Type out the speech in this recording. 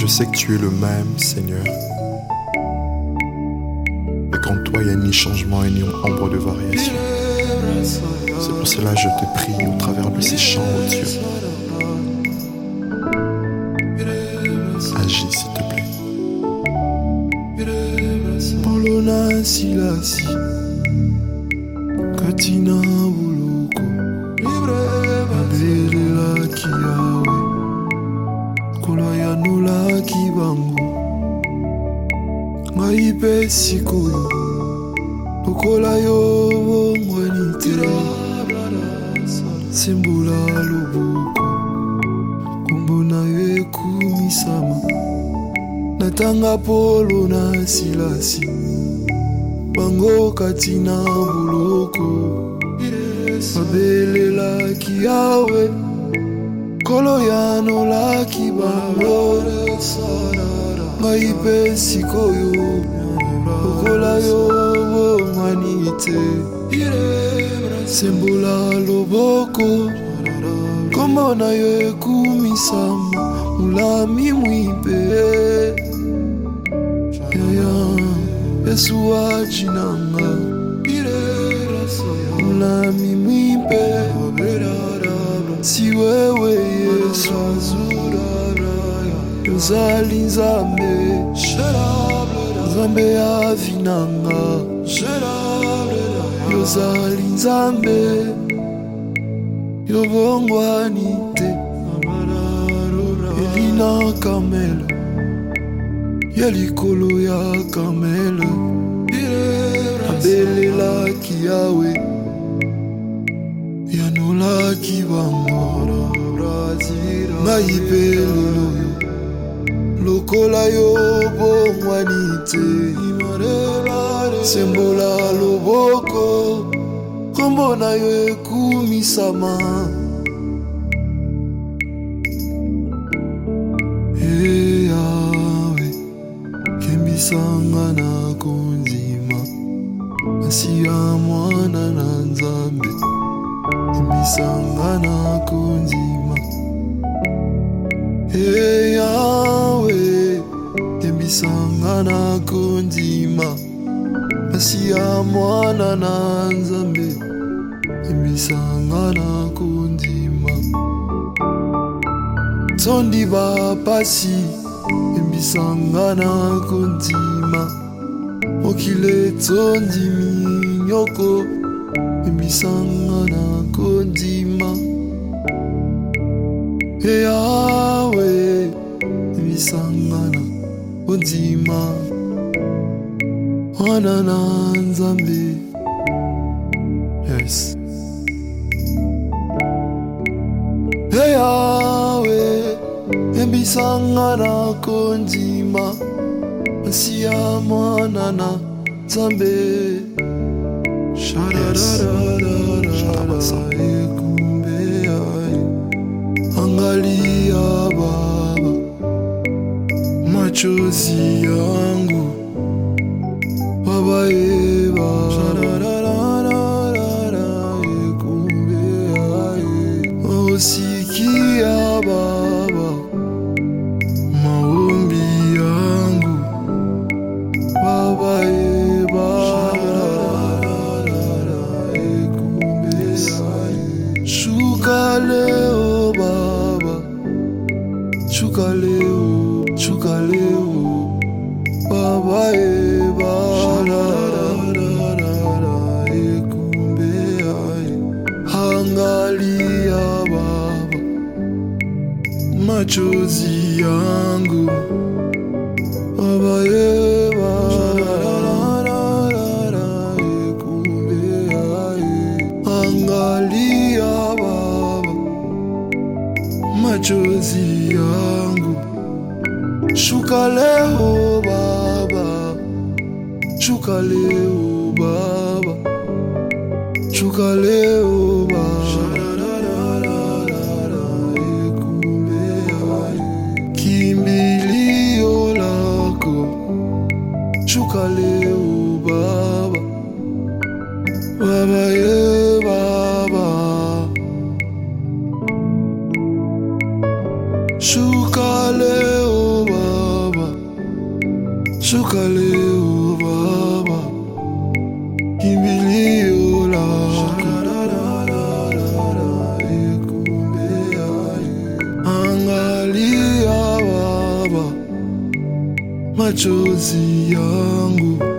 je sais que tu es le même, Seigneur. Et qu'en toi, il n'y a ni changement et ni ombre de variation. C'est pour cela que je te prie au travers de ces chants, oh Dieu. Agis, s'il te plaît. Polona silasi Katina buloko Abelela kiawe Kolaya nula kibango Ngaipe sikoyo Lokola yo mwenite Sembula loboko Kumbona ye kumisama Natanga polona silasi Bango katina buloko Abelela kiawe Koloyano la kibango Ngaipe sikoyo Okola yo manite Sembula loboko Kombona yo kumisama Mulami mwipe Yesu ajinanga Mulami mwipe Si wewe Yesu Yozali nzambe Nzambe avinanga Yozali nzambe Yobongwanite Elina Kamela Yalikolo ya Kamela Abelela kiawe Yanola kibango Maipelelo Lokola yo bongwanite Sembola loboko Kombona yo ekumisama Yawe Kembisanga na konzima Asiya mwana na nzambe Kembisanga na konzima Yawe Kembisanga na konzima Asiya mwana na nzambe Kembisanga na konzima Tondi ba pasi Embisanga na konzima Okile tondi minyoko Embisanga na konzima Yawe Embisanga na konzima Wana na nzambe Yes Yawe Embisanga na konzima Asiya mwana na nzambe Angalia Baba Machozi yangu Baba Sikia Baba maombi yangu Baba Shuka leo Baba Shuka leo Baba Angalia Baba machozi yangu Baba Angalia Baba machozi yangu Shuka leo Baba Shuka leo Baba Shuka leo Baba Kimbilio lako Shuka leo Baba Baba Baba Shuka leo Baba shuka leo baba, kimbilio lako. Angalia baba, machozi yangu